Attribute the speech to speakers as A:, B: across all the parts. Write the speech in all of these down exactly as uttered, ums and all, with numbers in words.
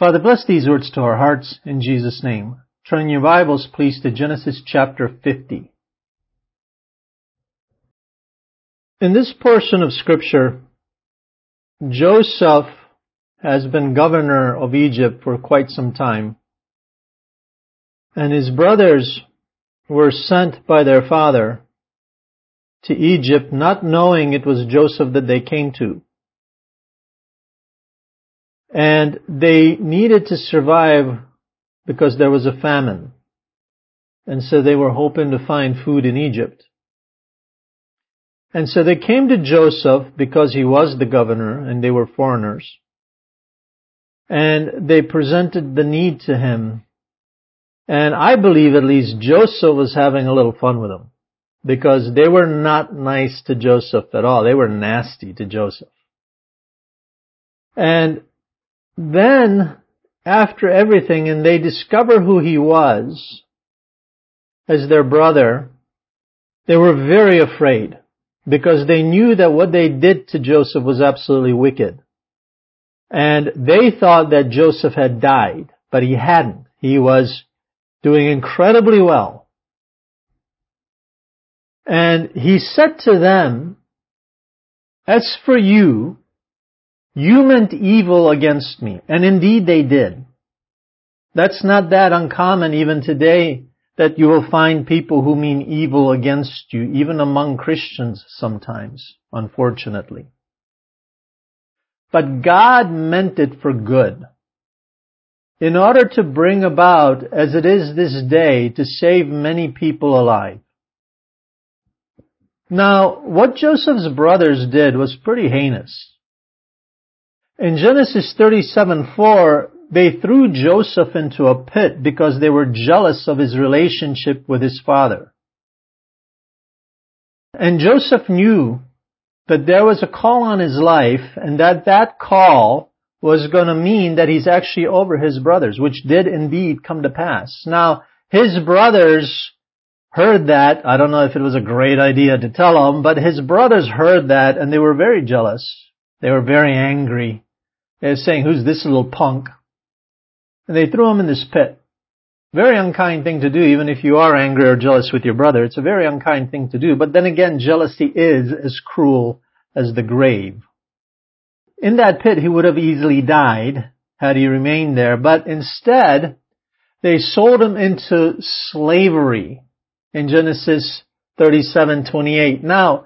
A: Father, bless these words to our hearts in Jesus' name. Turn your Bibles, please, to Genesis chapter fifty. In this portion of Scripture, Joseph has been governor of Egypt for quite some time, and his brothers were sent by their father to Egypt, not knowing it was Joseph that they came to. And they needed to survive because there was a famine. And so they were hoping to find food in Egypt. And so they came to Joseph because he was the governor and they were foreigners. And they presented the need to him. And I believe at least Joseph was having a little fun with them, because they were not nice to Joseph at all. They were nasty to Joseph. And then, after everything, and they discover who he was as their brother, they were very afraid, because they knew that what they did to Joseph was absolutely wicked. And they thought that Joseph had died, but he hadn't. He was doing incredibly well. And he said to them, "As for you, you meant evil against me." And indeed they did. That's not that uncommon even today, that you will find people who mean evil against you, even among Christians sometimes, unfortunately. But God meant it for good, in order to bring about, as it is this day, to save many people alive. Now, what Joseph's brothers did was pretty heinous. In Genesis thirty-seven four, they threw Joseph into a pit because they were jealous of his relationship with his father. And Joseph knew that there was a call on his life, and that that call was going to mean that he's actually over his brothers, which did indeed come to pass. Now, his brothers heard that. I don't know if it was a great idea to tell them, but his brothers heard that, and they were very jealous. They were very angry. They were saying, "Who's this little punk?" And they threw him in this pit. Very unkind thing to do, even if you are angry or jealous with your brother. It's a very unkind thing to do. But then again, jealousy is as cruel as the grave. In that pit, he would have easily died had he remained there. But instead, they sold him into slavery in Genesis thirty-seven twenty-eight. Now,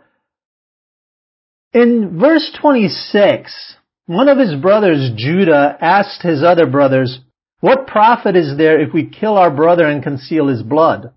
A: in verse twenty-six, one of his brothers, Judah, asked his other brothers, "What profit is there if we kill our brother and conceal his blood?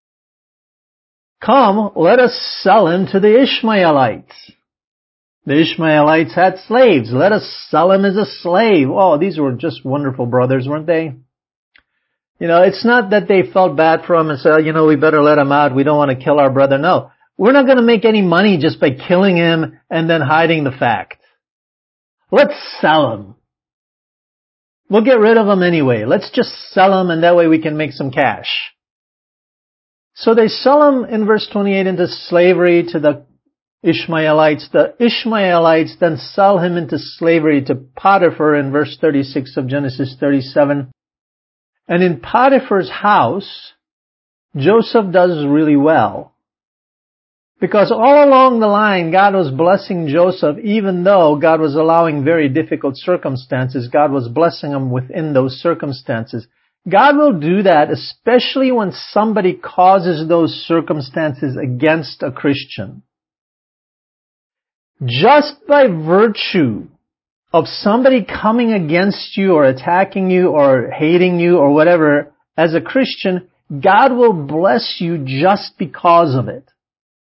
A: Come, let us sell him to the Ishmaelites." The Ishmaelites had slaves. Let us sell him as a slave. Oh, these were just wonderful brothers, weren't they? You know, it's not that they felt bad for him and said, you know, we better let him out. We don't want to kill our brother. No, we're not going to make any money just by killing him and then hiding the fact. Let's sell him. We'll get rid of him anyway. Let's just sell him, and that way we can make some cash. So they sell him in verse twenty-eight into slavery to the Ishmaelites. The Ishmaelites then sell him into slavery to Potiphar in verse thirty-six of Genesis thirty-seven. And in Potiphar's house, Joseph does really well. Because all along the line, God was blessing Joseph, even though God was allowing very difficult circumstances. God was blessing him within those circumstances. God will do that, especially when somebody causes those circumstances against a Christian. Just by virtue of somebody coming against you or attacking you or hating you or whatever, as a Christian, God will bless you just because of it.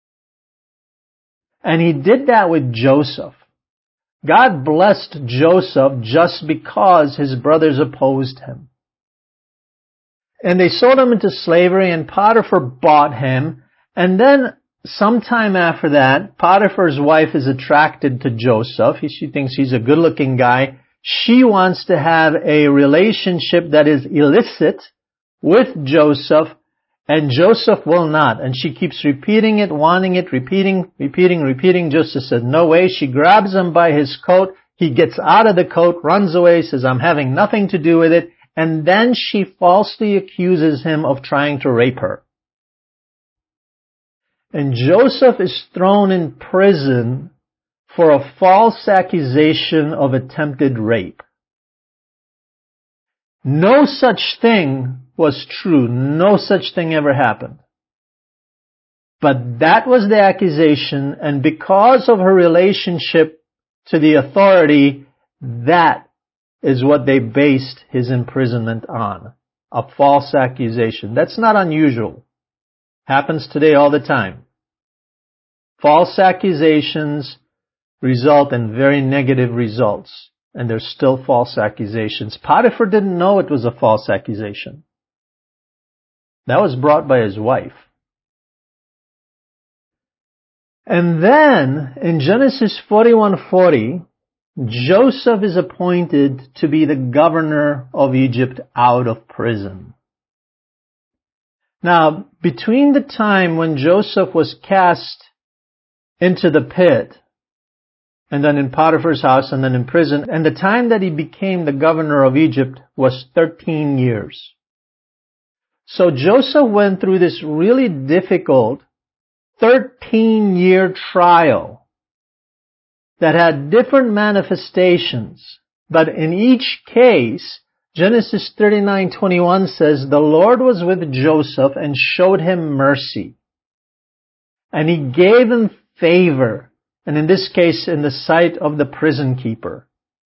A: And He did that with Joseph. God blessed Joseph just because his brothers opposed him. And they sold him into slavery, and Potiphar bought him. And then sometime after that, Potiphar's wife is attracted to Joseph. She thinks he's a good-looking guy. She wants to have a relationship that is illicit with Joseph, and Joseph will not. And she keeps repeating it, wanting it, repeating, repeating, repeating. Joseph said, no way. She grabs him by his coat. He gets out of the coat, runs away, says, I'm having nothing to do with it, and then she falsely accuses him of trying to rape her. And Joseph is thrown in prison for a false accusation of attempted rape. No such thing was true. No such thing ever happened. But that was the accusation, and because of her relationship to the authority, that is what they based his imprisonment on. A false accusation. That's not unusual. Happens today all the time. False accusations result in very negative results. And there's still false accusations. Potiphar didn't know it was a false accusation. That was brought by his wife. And then, in Genesis forty-one forty, Joseph is appointed to be the governor of Egypt out of prison. Now, between the time when Joseph was cast into the pit, and then in Potiphar's house, and then in prison, and the time that he became the governor of Egypt was thirteen years. So Joseph went through this really difficult thirteen-year trial that had different manifestations. But in each case, Genesis thirty-nine twenty-one says, the Lord was with Joseph and showed him mercy. And he gave him favor. And in this case, in the sight of the prison keeper.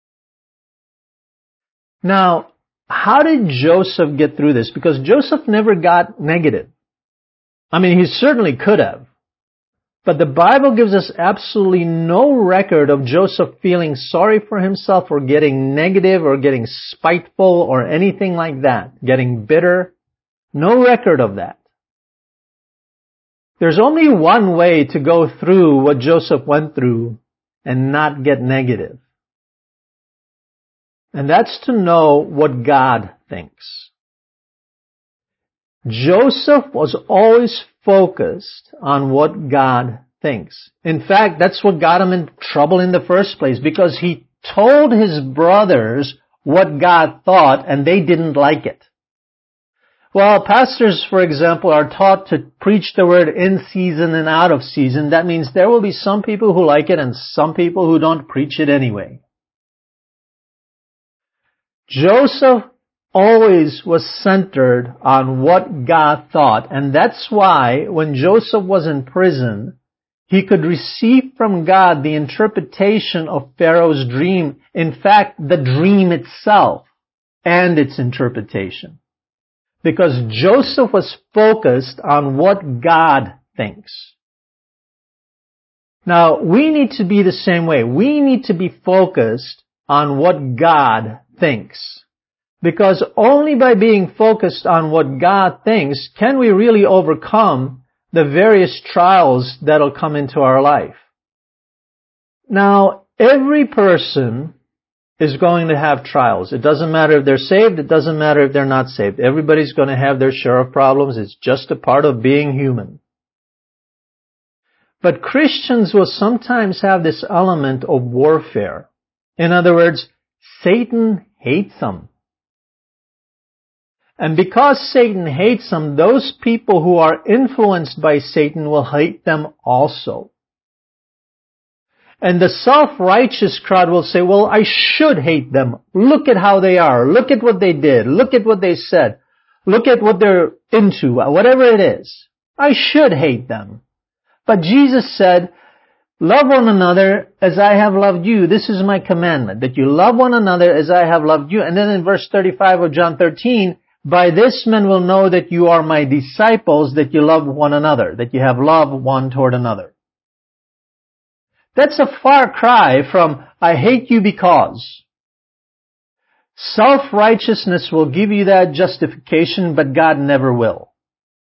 A: Now, how did Joseph get through this? Because Joseph never got negative. I mean, he certainly could have. But the Bible gives us absolutely no record of Joseph feeling sorry for himself or getting negative or getting spiteful or anything like that. Getting bitter. No record of that. There's only one way to go through what Joseph went through and not get negative. And that's to know what God thinks. Joseph was always focused on what God thinks. In fact, that's what got him in trouble in the first place, because he told his brothers what God thought and they didn't like it. Well, pastors, for example, are taught to preach the word in season and out of season. That means there will be some people who like it and some people who don't preach it anyway. Joseph always was centered on what God thought. And that's why when Joseph was in prison, he could receive from God the interpretation of Pharaoh's dream. In fact, the dream itself and its interpretation. Because Joseph was focused on what God thinks. Now, we need to be the same way. We need to be focused on what God thinks. Because only by being focused on what God thinks can we really overcome the various trials that'll come into our life. Now, every person is going to have trials. It doesn't matter if they're saved. It doesn't matter if they're not saved. Everybody's going to have their share of problems. It's just a part of being human. But Christians will sometimes have this element of warfare. In other words, Satan hates them. And because Satan hates them, those people who are influenced by Satan will hate them also. And the self-righteous crowd will say, well, I should hate them. Look at how they are. Look at what they did. Look at what they said. Look at what they're into. Whatever it is. I should hate them. But Jesus said, love one another as I have loved you. This is my commandment, that you love one another as I have loved you. And then in verse thirty-five of John thirteen, by this men will know that you are my disciples, that you love one another, that you have love one toward another. That's a far cry from, I hate you because. Self-righteousness will give you that justification, but God never will.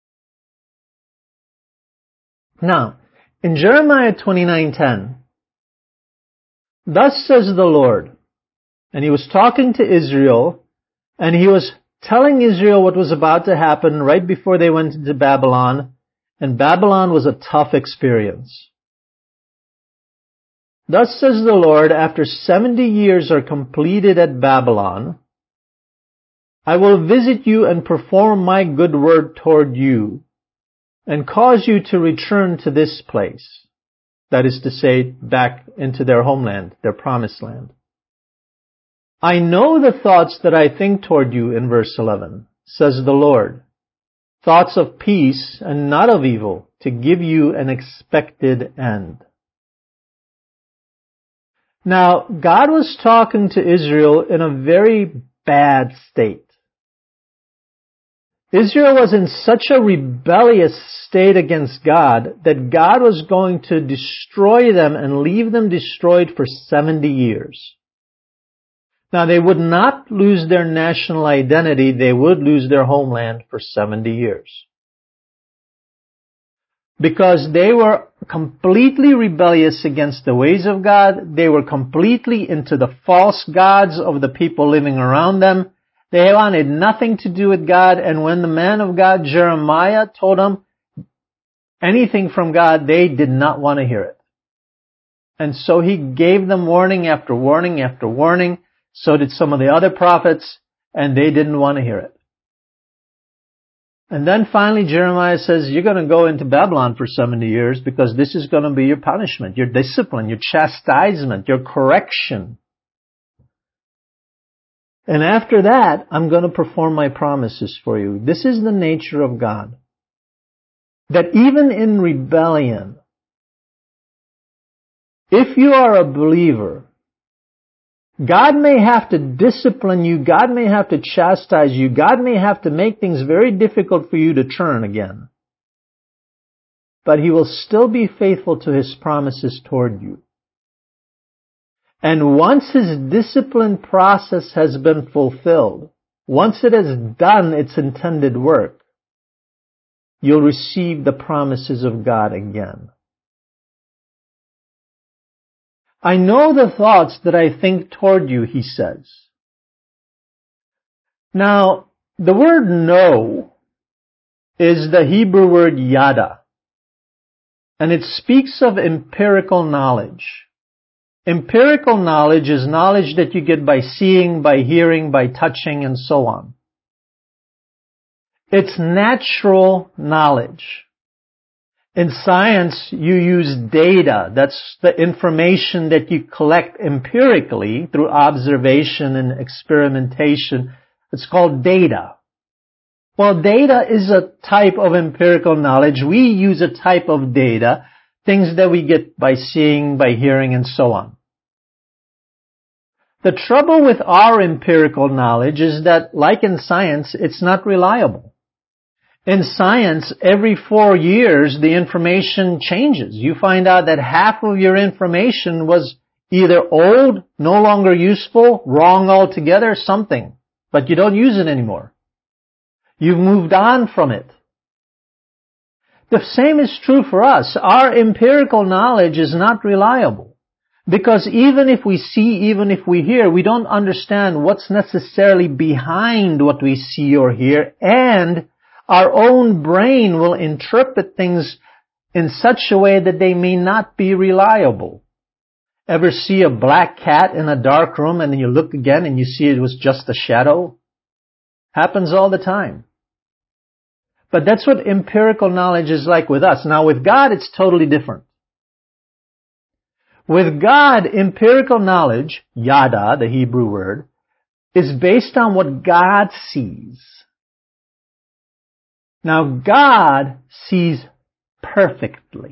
A: Now, in Jeremiah twenty-nine ten, thus says the Lord, and he was talking to Israel, and he was telling Israel what was about to happen right before they went into Babylon, and Babylon was a tough experience. Thus says the Lord, after seventy years are completed at Babylon, I will visit you and perform my good word toward you, and cause you to return to this place. That is to say, back into their homeland, their promised land. I know the thoughts that I think toward you, in verse eleven, says the Lord. Thoughts of peace and not of evil, to give you an expected end. Now, God was talking to Israel in a very bad state. Israel was in such a rebellious state against God that God was going to destroy them and leave them destroyed for seventy years. Now, they would not lose their national identity. They would lose their homeland for seventy years. Because they were completely rebellious against the ways of God. They were completely into the false gods of the people living around them. They wanted nothing to do with God. And when the man of God, Jeremiah, told them anything from God, they did not want to hear it. And so he gave them warning after warning after warning. So did some of the other prophets, and they didn't want to hear it. And then finally Jeremiah says, you're going to go into Babylon for seventy years because this is going to be your punishment, your discipline, your chastisement, your correction. And after that, I'm going to perform my promises for you. This is the nature of God. That even in rebellion, if you are a believer, God may have to discipline you, God may have to chastise you, God may have to make things very difficult for you to turn again. But He will still be faithful to His promises toward you. And once His discipline process has been fulfilled, once it has done its intended work, you'll receive the promises of God again. I know the thoughts that I think toward you, He says. Now, the word know is the Hebrew word yada, and it speaks of empirical knowledge. Empirical knowledge is knowledge that you get by seeing, by hearing, by touching, and so on. It's natural knowledge. In science, you use data. That's the information that you collect empirically through observation and experimentation. It's called data. Well, data is a type of empirical knowledge. We use a type of data, things that we get by seeing, by hearing, and so on. The trouble with our empirical knowledge is that, like in science, it's not reliable. In science, every four years, the information changes. You find out that half of your information was either old, no longer useful, wrong altogether, something. But you don't use it anymore. You've moved on from it. The same is true for us. Our empirical knowledge is not reliable. Because even if we see, even if we hear, we don't understand what's necessarily behind what we see or hear, and our own brain will interpret things in such a way that they may not be reliable. Ever see a black cat in a dark room and then you look again and you see it was just a shadow? Happens all the time. But that's what empirical knowledge is like with us. Now with God, it's totally different. With God, empirical knowledge, yada, the Hebrew word, is based on what God sees. Now, God sees perfectly.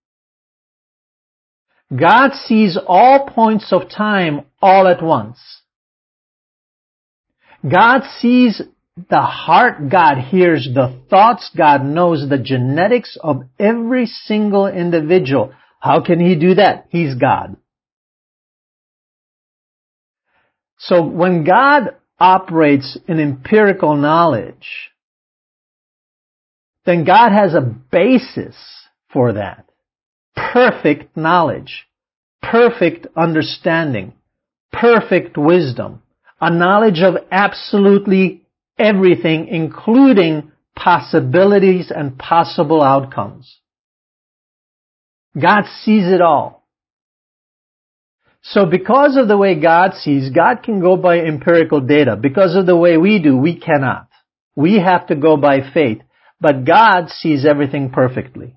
A: God sees all points of time all at once. God sees the heart. God hears the thoughts. God knows the genetics of every single individual. How can He do that? He's God. So when God operates in empirical knowledge, then God has a basis for that. Perfect knowledge, perfect understanding, perfect wisdom, a knowledge of absolutely everything, including possibilities and possible outcomes. God sees it all. So because of the way God sees, God can go by empirical data. Because of the way we do, we cannot. We have to go by faith. But God sees everything perfectly.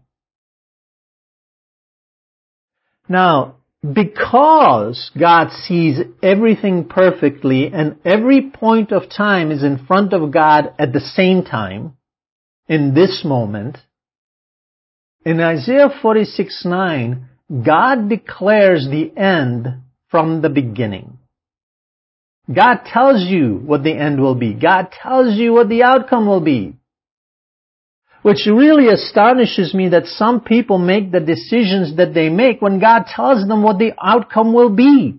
A: Now, because God sees everything perfectly and every point of time is in front of God at the same time, in this moment, in Isaiah forty-six nine, God declares the end from the beginning. God tells you what the end will be. God tells you what the outcome will be. Which really astonishes me that some people make the decisions that they make when God tells them what the outcome will be.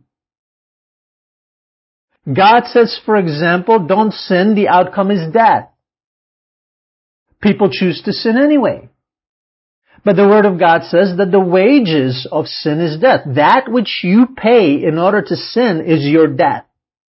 A: God says, for example, don't sin, the outcome is death. People choose to sin anyway. But the Word of God says that the wages of sin is death. That which you pay in order to sin is your death.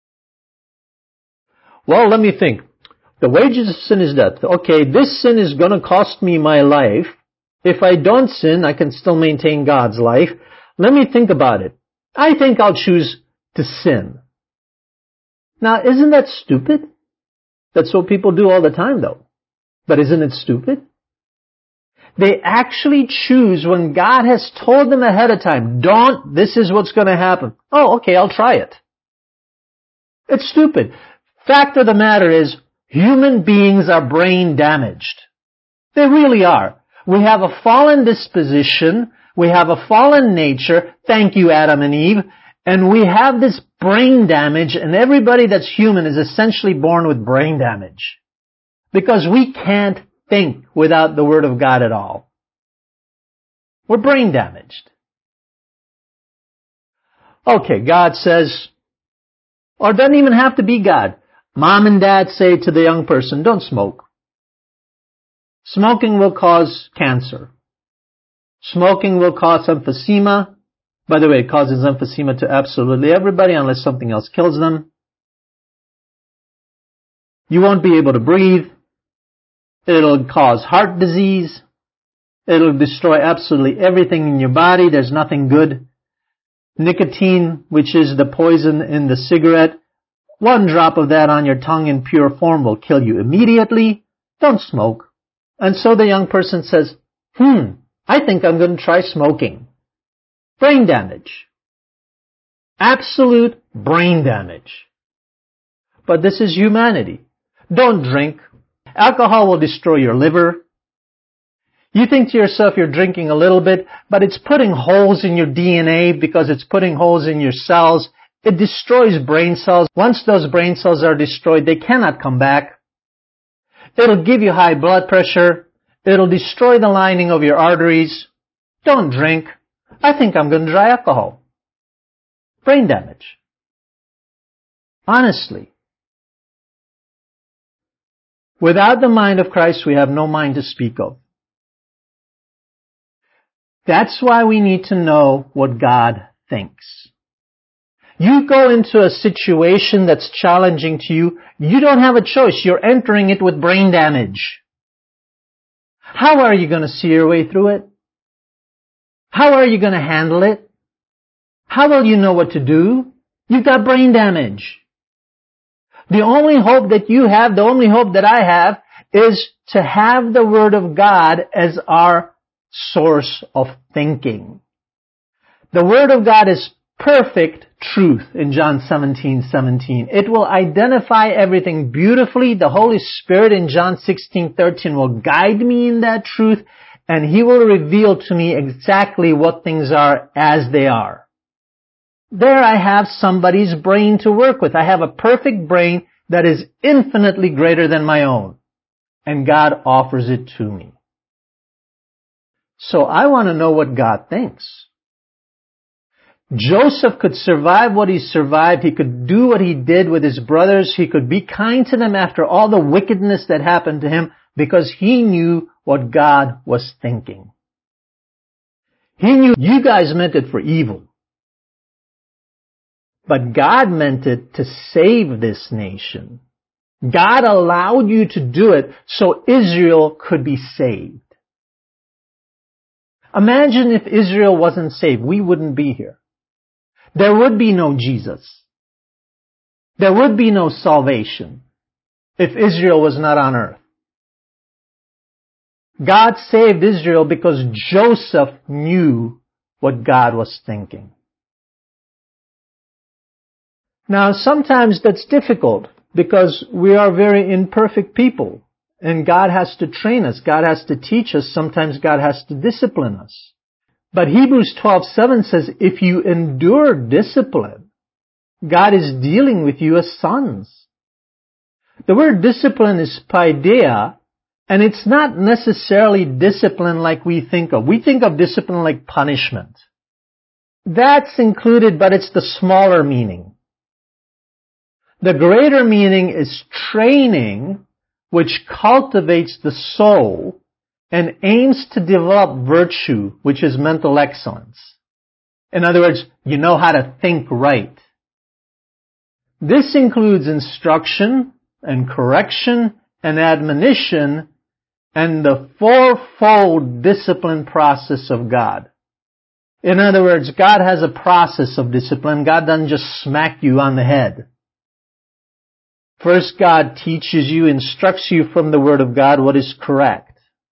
A: Well, let me think. The wages of sin is death. Okay, this sin is going to cost me my life. If I don't sin, I can still maintain God's life. Let me think about it. I think I'll choose to sin. Now, isn't that stupid? That's what people do all the time, though. But isn't it stupid? They actually choose when God has told them ahead of time, don't, this is what's going to happen. Oh, okay, I'll try it. It's stupid. Fact of the matter is, human beings are brain damaged. They really are. We have a fallen disposition. We have a fallen nature. Thank you, Adam and Eve. And we have this brain damage, and everybody that's human is essentially born with brain damage. Because we can't think without the Word of God at all. We're brain damaged. Okay, God says, or it doesn't even have to be God. Mom and dad say to the young person, don't smoke. Smoking will cause cancer. Smoking will cause emphysema. By the way, it causes emphysema to absolutely everybody unless something else kills them. You won't be able to breathe. It'll cause heart disease. It'll destroy absolutely everything in your body. There's nothing good. Nicotine, which is the poison in the cigarette, one drop of that on your tongue in pure form will kill you immediately. Don't smoke. And so the young person says, hmm, I think I'm going to try smoking. Brain damage. Absolute brain damage. But this is humanity. Don't drink. Alcohol will destroy your liver. You think to yourself you're drinking a little bit, but it's putting holes in your D N A because it's putting holes in your cells. It destroys brain cells. Once those brain cells are destroyed, they cannot come back. It'll give you high blood pressure. It'll destroy the lining of your arteries. Don't drink. I think I'm going to try alcohol. Brain damage. Honestly. Without the mind of Christ, we have no mind to speak of. That's why we need to know what God thinks. You go into a situation that's challenging to you, you don't have a choice. You're entering it with brain damage. How are you going to see your way through it? How are you going to handle it? How will you know what to do? You've got brain damage. The only hope that you have, the only hope that I have, is to have the Word of God as our source of thinking. The Word of God is perfect truth in John seventeen seventeen. It will identify everything beautifully. The Holy Spirit in John sixteen thirteen will guide me in that truth, and He will reveal to me exactly what things are as they are. There I have somebody's brain to work with. I have a perfect brain that is infinitely greater than my own, and God offers it to me. So I want to know what God thinks. Joseph could survive what he survived. He could do what he did with his brothers. He could be kind to them after all the wickedness that happened to him because he knew what God was thinking. He knew you guys meant it for evil. But God meant it to save this nation. God allowed you to do it so Israel could be saved. Imagine if Israel wasn't saved. We wouldn't be here. there would be no Jesus. There would be no salvation if Israel was not on earth. God saved Israel because Joseph knew what God was thinking. Now, sometimes that's difficult because we are very imperfect people and God has to train us. God has to teach us. Sometimes God has to discipline us. But Hebrews twelve seven says, if you endure discipline, God is dealing with you as sons. The word discipline is paideia, and it's not necessarily discipline like we think of. We think of discipline like punishment. That's included, but it's the smaller meaning. The greater meaning is training, which cultivates the soul and aims to develop virtue, which is mental excellence. In other words, you know how to think right. This includes instruction and correction and admonition and the fourfold discipline process of God. In other words, God has a process of discipline. God doesn't just smack you on the head. First, God teaches you, instructs you from the Word of God what is correct.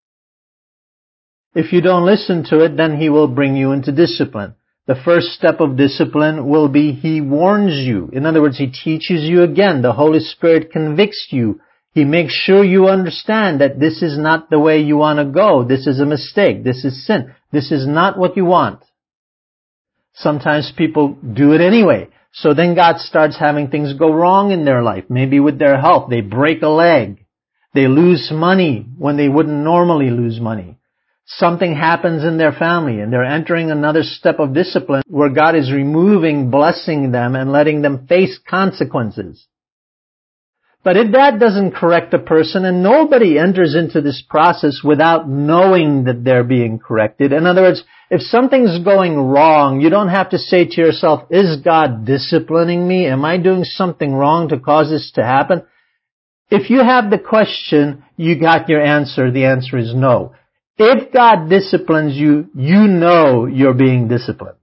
A: If you don't listen to it, then He will bring you into discipline. The first step of discipline will be He warns you. In other words, He teaches you again. The Holy Spirit convicts you. He makes sure you understand that this is not the way you want to go. This is a mistake. This is sin. This is not what you want. Sometimes people do it anyway. So then God starts having things go wrong in their life. Maybe with their health. They break a leg. They lose money when they wouldn't normally lose money. Something happens in their family and they're entering another step of discipline where God is removing, blessing them, and letting them face consequences. But if that doesn't correct a person, and nobody enters into this process without knowing that they're being corrected. In other words, if something's going wrong, you don't have to say to yourself, is God disciplining me? Am I doing something wrong to cause this to happen? If you have the question, you got your answer. The answer is no. If God disciplines you, you know you're being disciplined.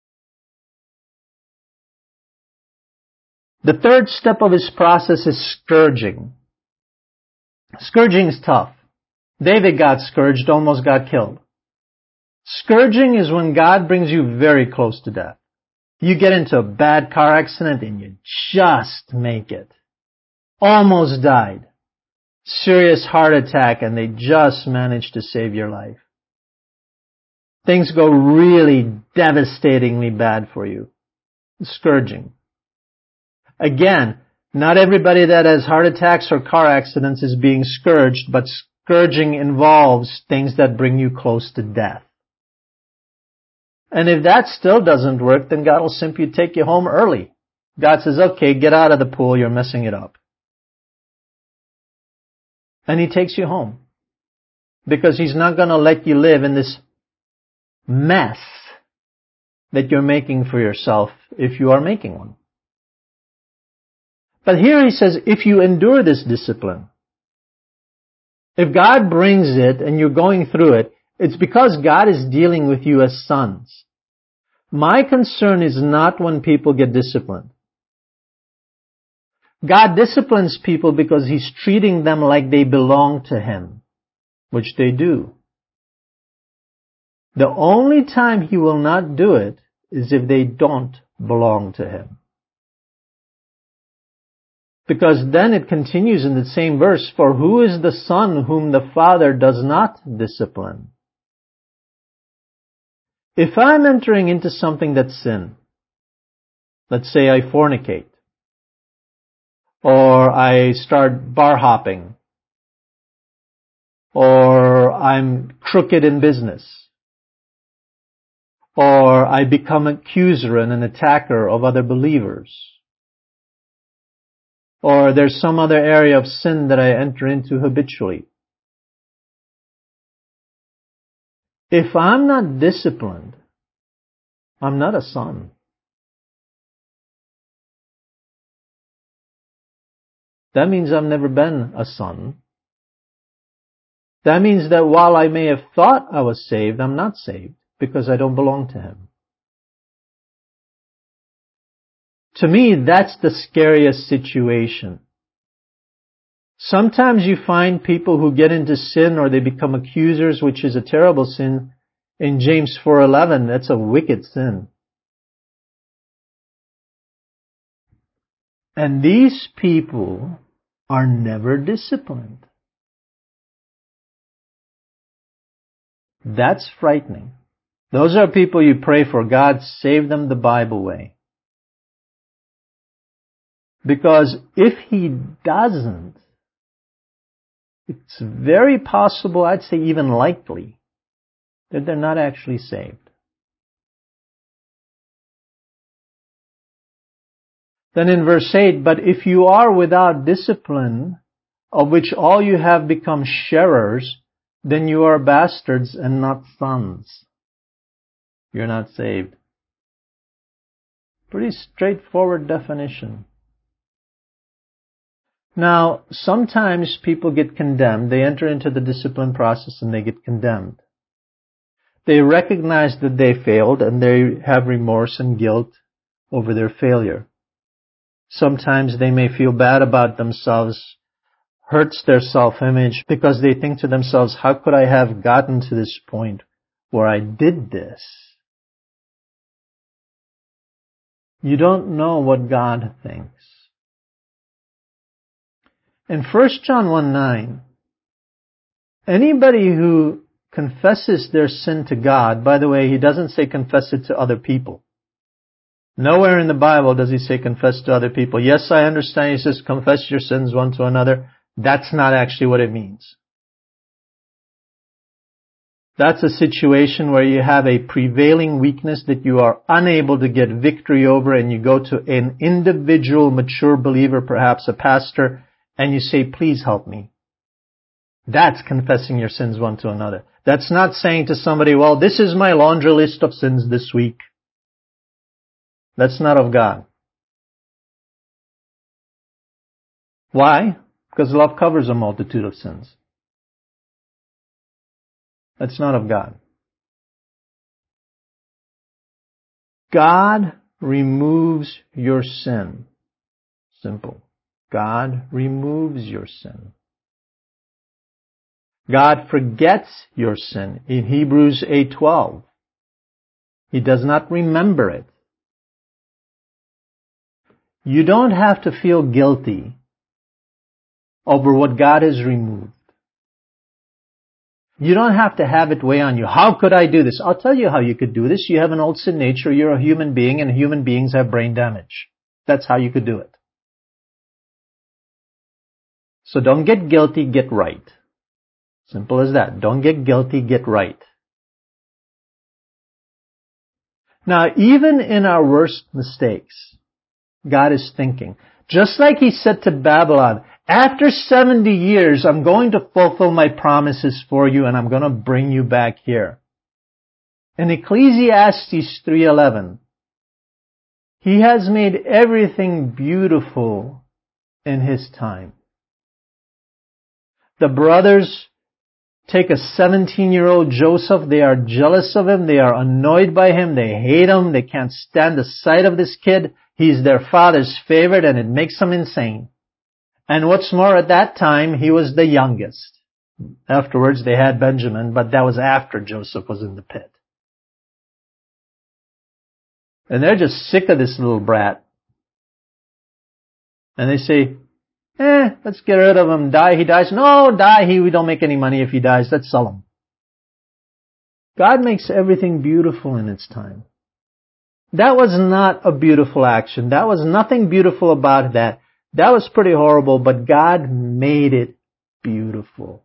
A: The third step of His process is scourging. Scourging is tough. David got scourged, almost got killed. Scourging is when God brings you very close to death. You get into a bad car accident and you just make it. Almost died. Serious heart attack and they just managed to save your life. Things go really devastatingly bad for you. Scourging. Again, not everybody that has heart attacks or car accidents is being scourged, but scourging involves things that bring you close to death. And if that still doesn't work, then God will simply take you home early. God says, okay, get out of the pool, you're messing it up. And He takes you home. Because He's not going to let you live in this mess that you're making for yourself if you are making one. But here He says, if you endure this discipline, if God brings it and you're going through it, it's because God is dealing with you as sons. My concern is not when people get disciplined. God disciplines people because He's treating them like they belong to Him, which they do. The only time He will not do it is if they don't belong to Him. Because then it continues in the same verse, for who is the son whom the father does not discipline? If I'm entering into something that's sin, let's say I fornicate, or I start bar hopping, or I'm crooked in business, or I become an accuser and an attacker of other believers, or there's some other area of sin that I enter into habitually. If I'm not disciplined, I'm not a son. That means I've never been a son. That means that while I may have thought I was saved, I'm not saved because I don't belong to Him. To me, that's the scariest situation. Sometimes you find people who get into sin or they become accusers, which is a terrible sin. In James four eleven, that's a wicked sin. And these people are never disciplined. That's frightening. Those are people you pray for. God, save them the Bible way. Because if He doesn't, it's very possible, I'd say even likely, that they're not actually saved. Then in verse eight, but if you are without discipline, of which all you have become sharers, then you are bastards and not sons. You're not saved. Pretty straightforward definition. Now, sometimes people get condemned. They enter into the discipline process and they get condemned. They recognize that they failed and they have remorse and guilt over their failure. Sometimes they may feel bad about themselves, hurts their self-image because they think to themselves, how could I have gotten to this point where I did this? You don't know what God thinks. In First John one nine, anybody who confesses their sin to God, by the way, He doesn't say confess it to other people. Nowhere in the Bible does He say confess to other people. Yes, I understand He says confess your sins one to another. That's not actually what it means. That's a situation where you have a prevailing weakness that you are unable to get victory over, and you go to an individual mature believer, perhaps a pastor, and you say, please help me. That's confessing your sins one to another. That's not saying to somebody, well, this is my laundry list of sins this week. That's not of God. Why? Because love covers a multitude of sins. That's not of God. God removes your sin. Simple. God removes your sin. God forgets your sin. In Hebrews eight twelve, He does not remember it. You don't have to feel guilty over what God has removed. You don't have to have it weigh on you. How could I do this? I'll tell you how you could do this. You have an old sin nature. You're a human being, and human beings have brain damage. That's how you could do it. So don't get guilty, get right. Simple as that. Don't get guilty, get right. Now, even in our worst mistakes, God is thinking. Just like He said to Babylon, after seventy years, I'm going to fulfill my promises for you and I'm going to bring you back here. In Ecclesiastes three eleven, He has made everything beautiful in His time. The brothers take a seventeen-year-old Joseph. They are jealous of him. They are annoyed by him. They hate him. They can't stand the sight of this kid. He's their father's favorite, and it makes them insane. And what's more, at that time, he was the youngest. Afterwards, they had Benjamin, but that was after Joseph was in the pit. And they're just sick of this little brat. And they say, eh, let's get rid of him. Die, he dies. No, die, he, we don't make any money if he dies. Let's sell him. God makes everything beautiful in its time. That was not a beautiful action. That was nothing beautiful about that. That was pretty horrible, but God made it beautiful.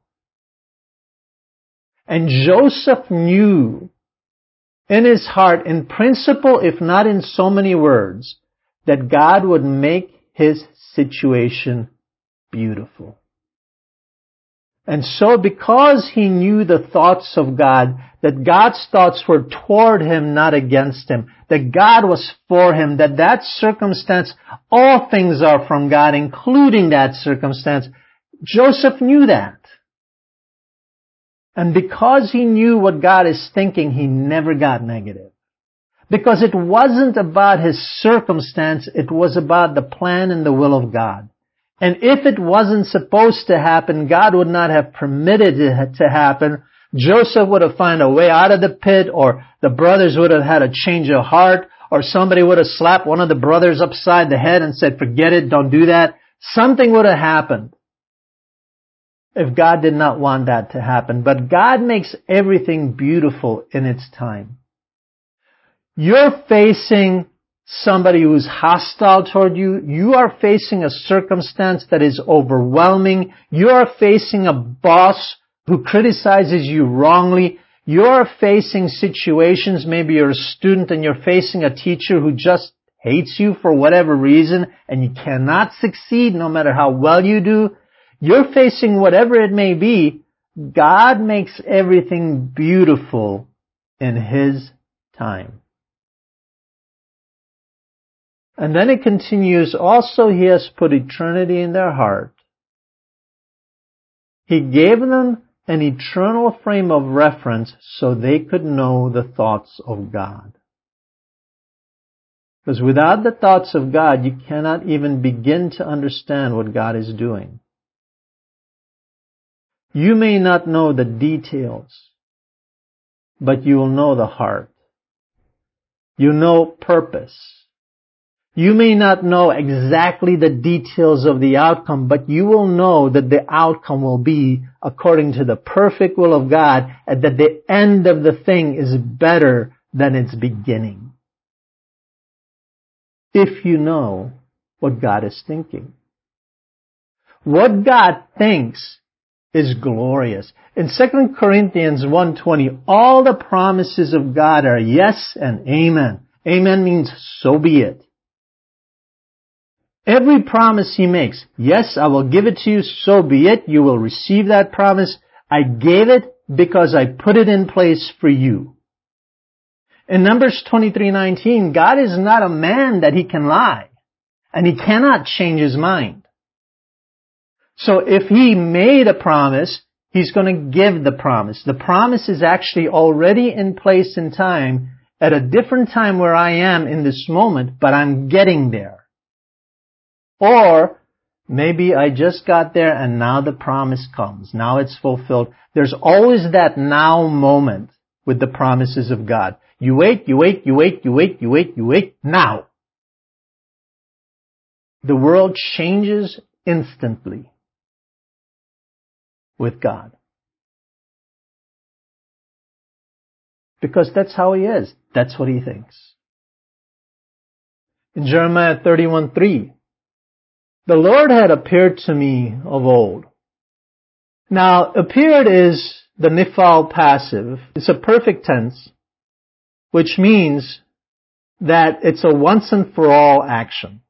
A: And Joseph knew in his heart, in principle, if not in so many words, that God would make his situation beautiful. And so because he knew the thoughts of God, that God's thoughts were toward him, not against him, that God was for him, that that circumstance, all things are from God, including that circumstance, Joseph knew that. And because he knew what God is thinking, he never got negative. Because it wasn't about his circumstance, it was about the plan and the will of God. And if it wasn't supposed to happen, God would not have permitted it to happen. Joseph would have found a way out of the pit, or the brothers would have had a change of heart, or somebody would have slapped one of the brothers upside the head and said, forget it, don't do that. Something would have happened if God did not want that to happen. But God makes everything beautiful in its time. You're facing somebody who's hostile toward you. You are facing a circumstance that is overwhelming. You are facing a boss who criticizes you wrongly. You're facing situations, maybe you're a student and you're facing a teacher who just hates you for whatever reason, and you cannot succeed no matter how well you do. You're facing whatever it may be. God makes everything beautiful in His time. And then it continues, also He has put eternity in their heart. He gave them an eternal frame of reference so they could know the thoughts of God. Because without the thoughts of God, you cannot even begin to understand what God is doing. You may not know the details, but you will know the heart. You know purpose. You may not know exactly the details of the outcome, but you will know that the outcome will be according to the perfect will of God, and that the end of the thing is better than its beginning. If you know what God is thinking. What God thinks is glorious. In Second Corinthians one twenty, all the promises of God are yes and amen. Amen means so be it. Every promise He makes, yes, I will give it to you, so be it. You will receive that promise. I gave it because I put it in place for you. In Numbers twenty-three nineteen, God is not a man that He can lie, and He cannot change His mind. So if He made a promise, He's going to give the promise. The promise is actually already in place in time, at a different time where I am in this moment, but I'm getting there. Or maybe I just got there and now the promise comes. Now it's fulfilled. There's always that now moment with the promises of God. You wait, you wait, you wait, you wait, you wait, you wait, now. The world changes instantly with God. Because that's how He is. That's what He thinks. In Jeremiah thirty-one three, the Lord had appeared to me of old. Now, appeared is the nifal passive. It's a perfect tense, which means that it's a once and for all action.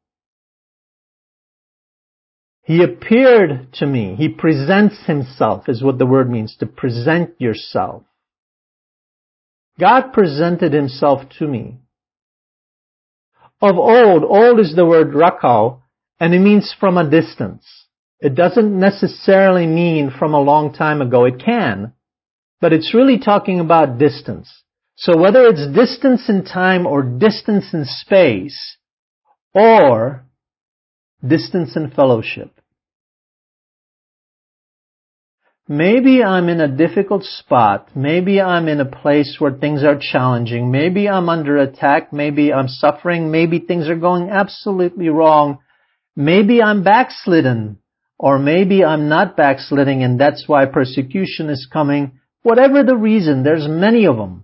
A: He appeared to me. He presents Himself is what the word means, to present yourself. God presented Himself to me. Of old, old is the word rakau, and it means from a distance. It doesn't necessarily mean from a long time ago. It can, but it's really talking about distance. So whether it's distance in time or distance in space or distance in fellowship. Maybe I'm in a difficult spot. Maybe I'm in a place where things are challenging. Maybe I'm under attack. Maybe I'm suffering. Maybe things are going absolutely wrong. Maybe I'm backslidden, or maybe I'm not backsliding and that's why persecution is coming. Whatever the reason, there's many of them.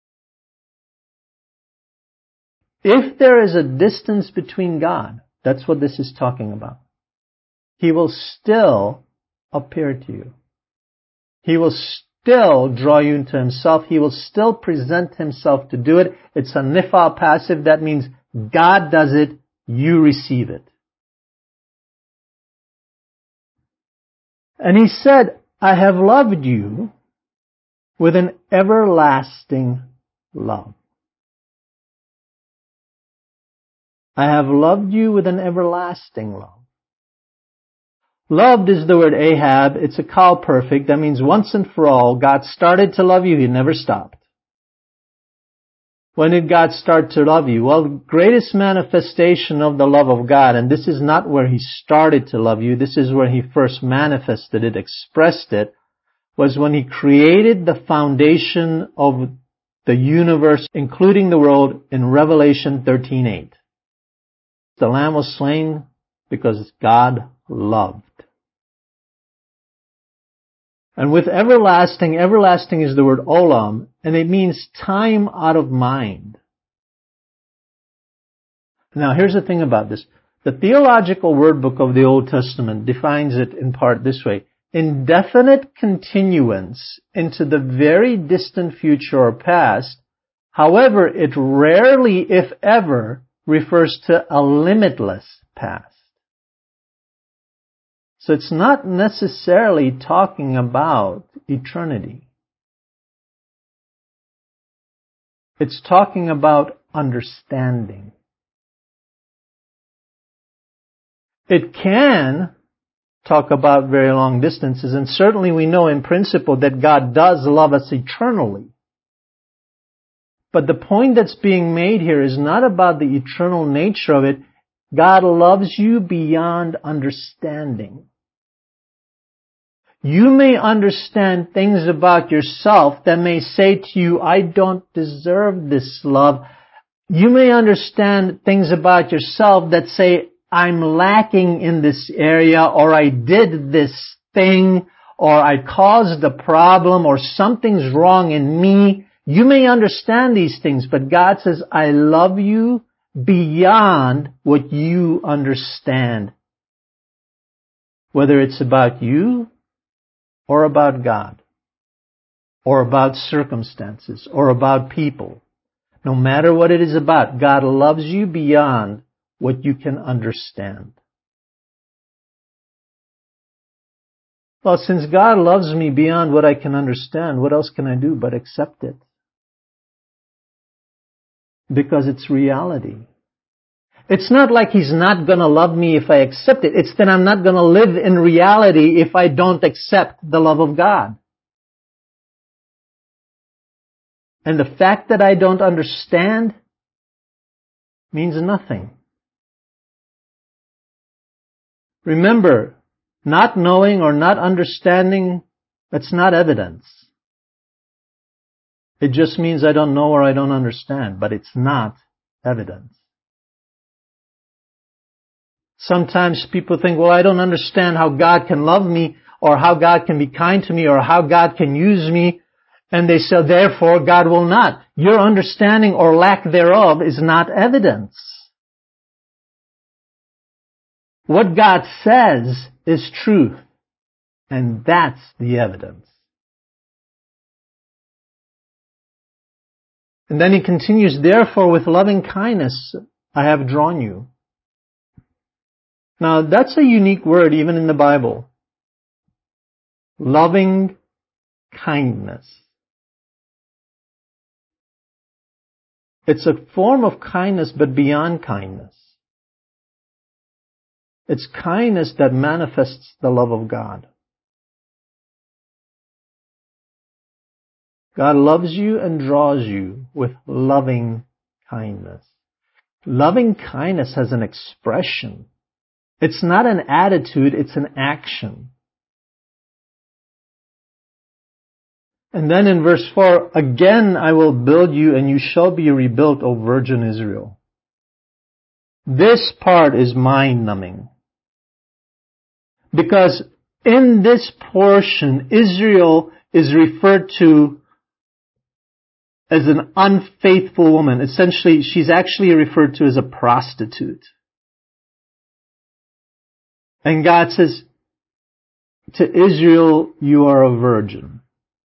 A: If there is a distance between God, that's what this is talking about. He will still appear to you. He will still draw you into Himself. He will still present Himself to do it. It's a nifal passive. That means God does it, you receive it. And He said, I have loved you with an everlasting love. I have loved you with an everlasting love. Loved is the word ahab. It's a qal perfect. That means once and for all. God started to love you. He never stopped. When did God start to love you? Well, the greatest manifestation of the love of God, and this is not where He started to love you, this is where He first manifested it, expressed it, was when He created the foundation of the universe, including the world, in Revelation thirteen eight. The Lamb was slain because God loved. And with everlasting, everlasting is the word olam, and it means time out of mind. Now here's the thing about this. The Theological Word Book of the Old Testament defines it in part this way. Indefinite continuance into the very distant future or past. However, it rarely, if ever, refers to a limitless past. So it's not necessarily talking about eternity. It's talking about understanding. It can talk about very long distances, and certainly we know in principle that God does love us eternally. But the point that's being made here is not about the eternal nature of it. God loves you beyond understanding. You may understand things about yourself that may say to you, I don't deserve this love. You may understand things about yourself that say, I'm lacking in this area, or I did this thing, or I caused the problem, or something's wrong in me. You may understand these things, but God says, I love you beyond what you understand. Whether it's about you, or about God, or about circumstances, or about people. No matter what it is about, God loves you beyond what you can understand. Well, since God loves me beyond what I can understand, what else can I do but accept it? Because it's reality. It's not like He's not going to love me if I accept it. It's that I'm not going to live in reality if I don't accept the love of God. And the fact that I don't understand means nothing. Remember, not knowing or not understanding, that's not evidence. It just means I don't know or I don't understand, but it's not evidence. Sometimes people think, well, I don't understand how God can love me, or how God can be kind to me, or how God can use me. And they say, therefore, God will not. Your understanding or lack thereof is not evidence. What God says is truth. And that's the evidence. And then He continues, therefore, with loving kindness I have drawn you. Now, that's a unique word even in the Bible. Loving kindness. It's a form of kindness, but beyond kindness. It's kindness that manifests the love of God. God loves you and draws you with loving kindness. Loving kindness has an expression. It's not an attitude, it's an action. And then in verse four, again I will build you and you shall be rebuilt, O Virgin Israel. This part is mind-numbing. Because in this portion, Israel is referred to as an unfaithful woman. Essentially, she's actually referred to as a prostitute. And God says, to Israel, you are a virgin.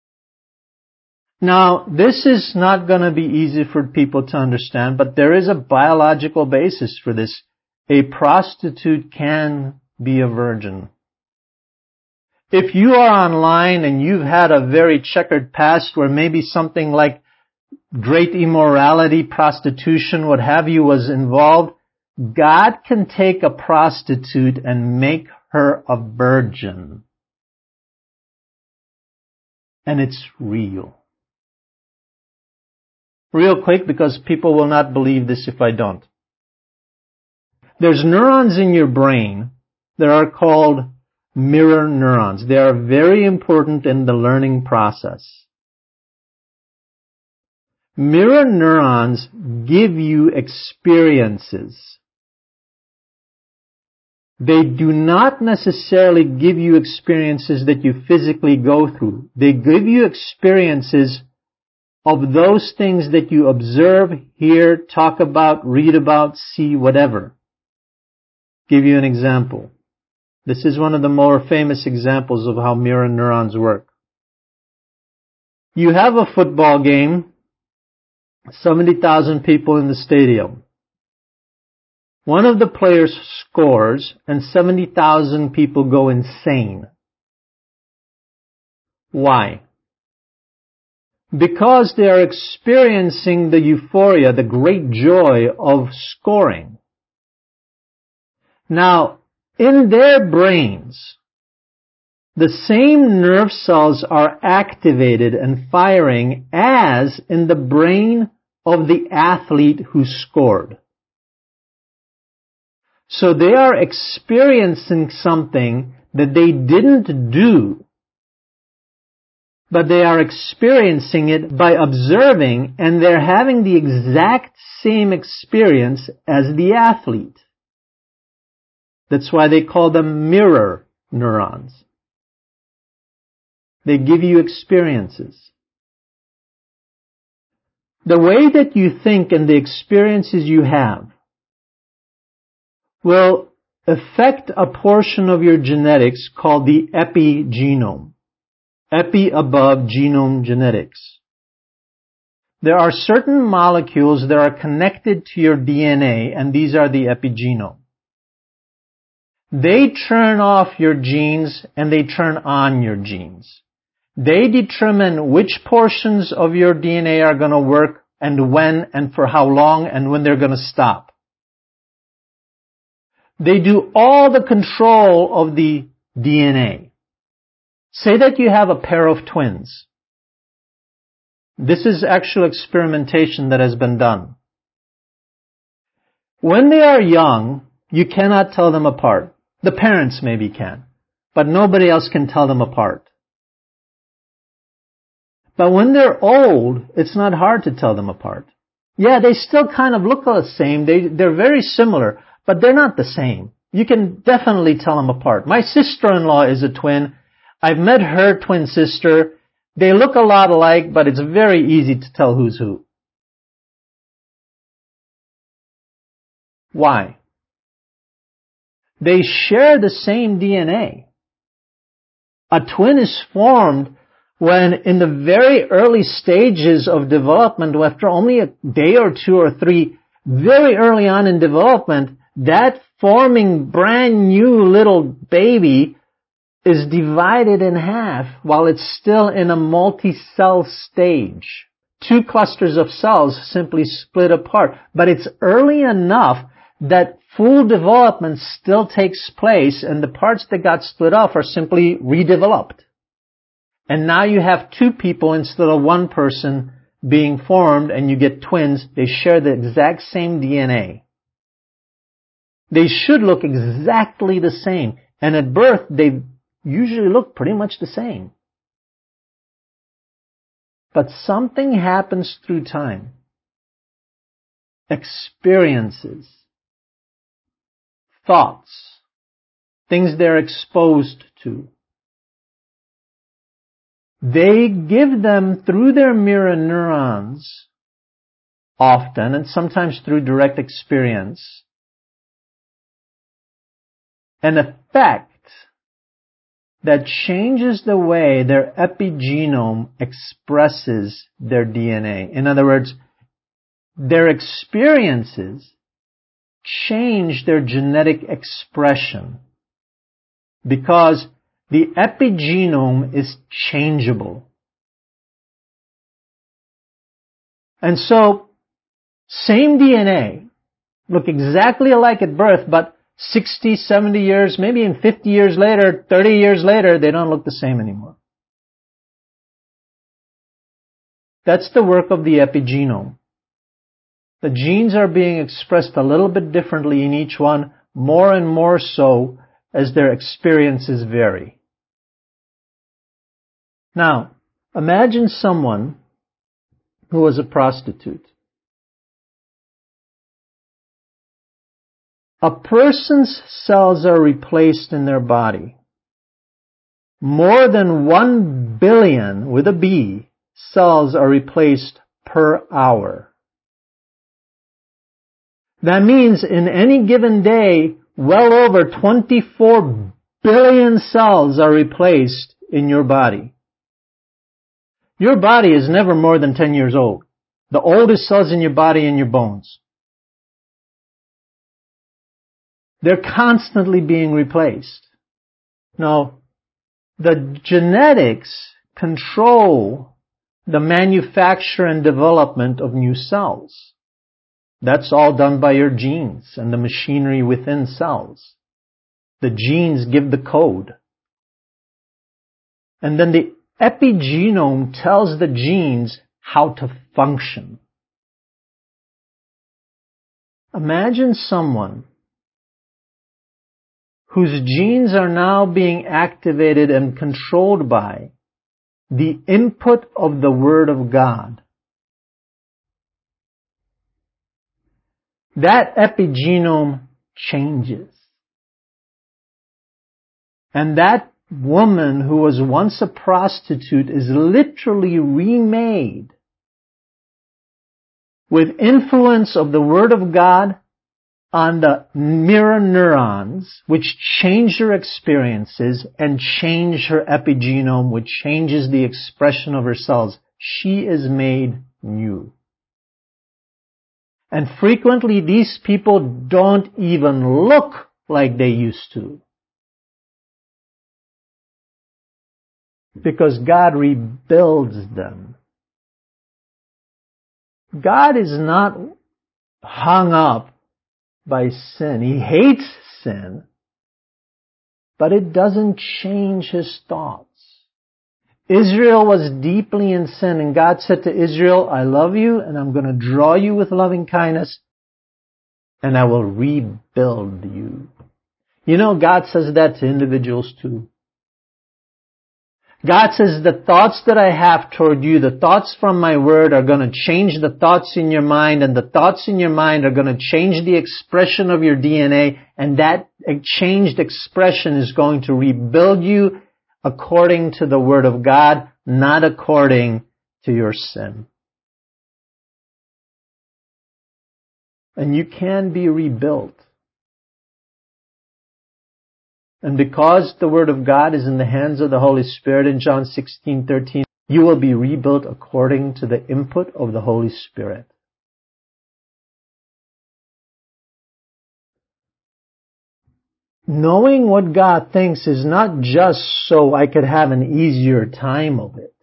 A: Now, this is not going to be easy for people to understand, but there is a biological basis for this. A prostitute can be a virgin. If you are online and you've had a very checkered past where maybe something like great immorality, prostitution, what have you was involved, God can take a prostitute and make her a virgin. And it's real. Real quick, because people will not believe this if I don't. There's neurons in your brain that are called mirror neurons. They are very important in the learning process. Mirror neurons give you experiences. They do not necessarily give you experiences that you physically go through. They give you experiences of those things that you observe, hear, talk about, read about, see, whatever. Give you an example. This is one of the more famous examples of how mirror neurons work. You have a football game, seventy thousand people in the stadium. One of the players scores and seventy thousand people go insane. Why? Because they are experiencing the euphoria, the great joy of scoring. Now, in their brains, the same nerve cells are activated and firing as in the brain of the athlete who scored. So they are experiencing something that they didn't do, but they are experiencing it by observing, and they're having the exact same experience as the athlete. That's why they call them mirror neurons. They give you experiences. The way that you think and the experiences you have will affect a portion of your genetics called the epigenome. Epi above, genome genetics. There are certain molecules that are connected to your D N A, and these are the epigenome. They turn off your genes and they turn on your genes. They determine which portions of your D N A are going to work and when and for how long and when they're going to stop. They do all the control of the D N A. Say that you have a pair of twins. This is actual experimentation that has been done. When they are young, you cannot tell them apart. The parents maybe can, but nobody else can tell them apart. But when they're old, it's not hard to tell them apart. Yeah, they still kind of look the same. They, they're very similar, but they're not the same. You can definitely tell them apart. My sister-in-law is a twin. I've met her twin sister. They look a lot alike, but it's very easy to tell who's who. Why? They share the same D N A. A twin is formed when in the very early stages of development, after only a day or two or three, very early on in development, that forming brand new little baby is divided in half while it's still in a multi-cell stage. Two clusters of cells simply split apart, but it's early enough that full development still takes place and the parts that got split off are simply redeveloped. And now you have two people instead of one person being formed and you get twins. They share the exact same D N A. They should look exactly the same. And at birth, they usually look pretty much the same. But something happens through time. Experiences. Thoughts. Things they're exposed to. They give them through their mirror neurons, often, and sometimes through direct experience, an effect that changes the way their epigenome expresses their D N A. In other words, their experiences change their genetic expression because the epigenome is changeable. And so, same D N A, look exactly alike at birth, but sixty, seventy years, maybe even fifty years later, thirty years later, they don't look the same anymore. That's the work of the epigenome. The genes are being expressed a little bit differently in each one, more and more so as their experiences vary. Now, imagine someone who was a prostitute. A person's cells are replaced in their body. More than one billion, with a B, cells are replaced per hour. That means in any given day, well over twenty-four billion cells are replaced in your body. Your body is never more than ten years old. The oldest cells in your body and your bones. They're constantly being replaced. Now, the genetics control the manufacture and development of new cells. That's all done by your genes and the machinery within cells. The genes give the code. And then the epigenome tells the genes how to function. Imagine someone whose genes are now being activated and controlled by the input of the Word of God. That epigenome changes. And that woman who was once a prostitute is literally remade with influence of the Word of God on the mirror neurons, which change her experiences and change her epigenome, which changes the expression of her cells. She is made new. And frequently these people don't even look like they used to. Because God rebuilds them. God is not hung up by sin. He hates sin, but it doesn't change His thoughts. Israel was deeply in sin, and God said to Israel, I love you, and I'm going to draw you with loving kindness, and I will rebuild you. You know, God says that to individuals too. God says, the thoughts that I have toward you, the thoughts from my word are going to change the thoughts in your mind, and the thoughts in your mind are going to change the expression of your D N A, and that changed expression is going to rebuild you according to the word of God, not according to your sin. And you can be rebuilt. And because the Word of God is in the hands of the Holy Spirit in John sixteen thirteen, you will be rebuilt according to the input of the Holy Spirit. Knowing what God thinks is not just so I could have an easier time of it.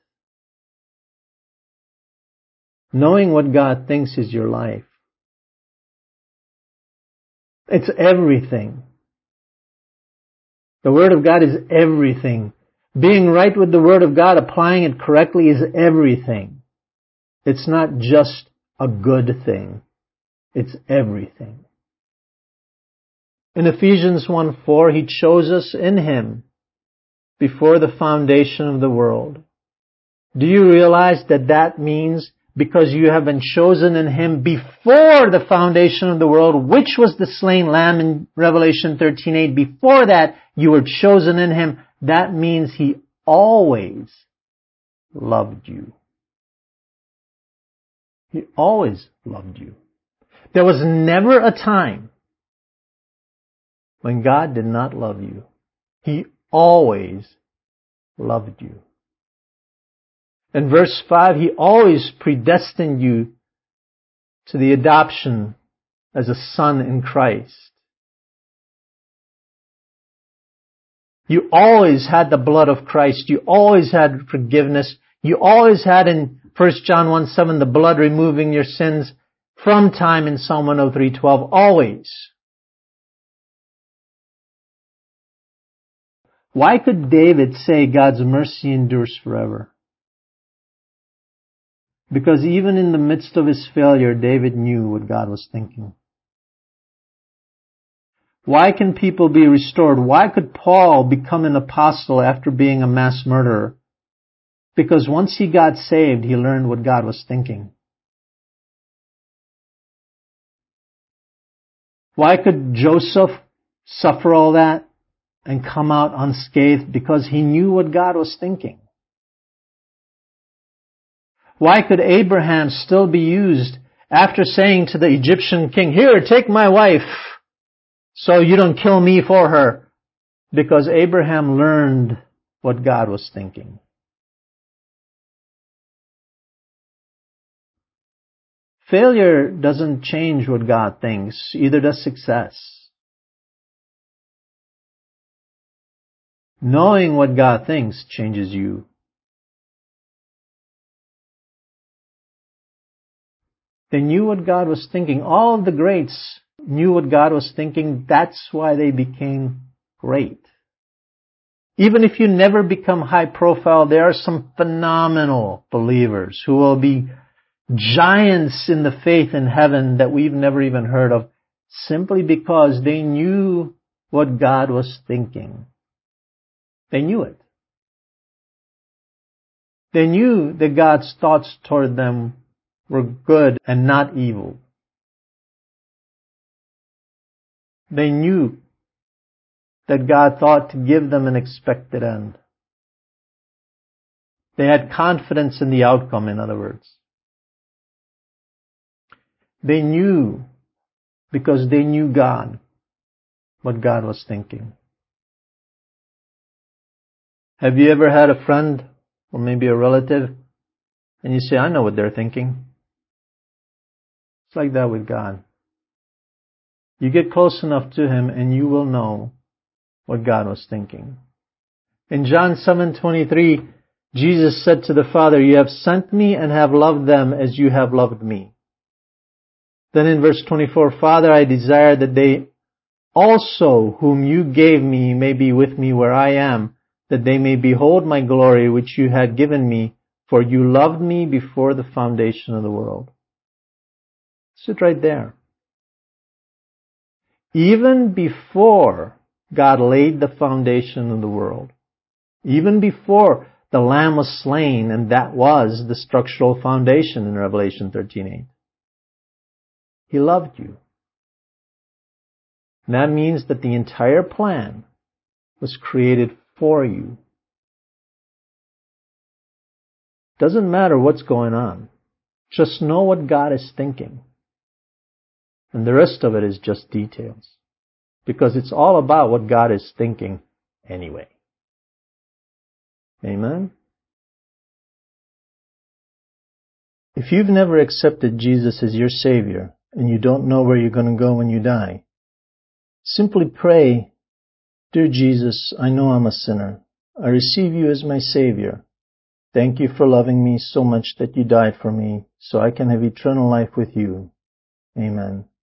A: Knowing what God thinks is your life. It's everything. The Word of God is everything. Being right with the Word of God, applying it correctly is everything. It's not just a good thing. It's everything. In Ephesians one four, He chose us in Him before the foundation of the world. Do you realize that that means because you have been chosen in Him before the foundation of the world, which was the slain Lamb in Revelation thirteen eight, before that you were chosen in Him, that means He always loved you. He always loved you. There was never a time when God did not love you. He always loved you. In verse five, He always predestined you to the adoption as a son in Christ. You always had the blood of Christ. You always had forgiveness. You always had in First John one seven the blood removing your sins from time in Psalm one oh three twelve. Always. Why could David say God's mercy endures forever? Because even in the midst of his failure, David knew what God was thinking. Why can people be restored? Why could Paul become an apostle after being a mass murderer? Because once he got saved, he learned what God was thinking. Why could Joseph suffer all that and come out unscathed? Because he knew what God was thinking. Why could Abraham still be used after saying to the Egyptian king, "Here, take my wife, so you don't kill me for her"? Because Abraham learned what God was thinking. Failure doesn't change what God thinks, either does success. Knowing what God thinks changes you. They knew what God was thinking. All of the greats knew what God was thinking. That's why they became great. Even if you never become high profile, there are some phenomenal believers who will be giants in the faith in heaven that we've never even heard of, simply because they knew what God was thinking. They knew it. They knew that God's thoughts toward them were good and not evil. They knew that God thought to give them an expected end. They had confidence in the outcome, in other words. They knew, because they knew God, what God was thinking. Have you ever had a friend, or maybe a relative, and you say, "I know what they're thinking"? It's like that with God. You get close enough to Him and you will know what God was thinking. In John seven twenty-three, Jesus said to the Father, "You have sent me and have loved them as you have loved me." Then in verse twenty-four, "Father, I desire that they also whom you gave me may be with me where I am, that they may behold my glory which you had given me, for you loved me before the foundation of the world." Sit right there. Even before God laid the foundation of the world, even before the Lamb was slain, and that was the structural foundation in Revelation thirteen eight, He loved you. And that means that the entire plan was created for you. Doesn't matter what's going on. Just know what God is thinking. And the rest of it is just details. Because it's all about what God is thinking anyway. Amen? If you've never accepted Jesus as your Savior, and you don't know where you're going to go when you die, simply pray, "Dear Jesus, I know I'm a sinner. I receive you as my Savior. Thank you for loving me so much that you died for me, so I can have eternal life with you. Amen."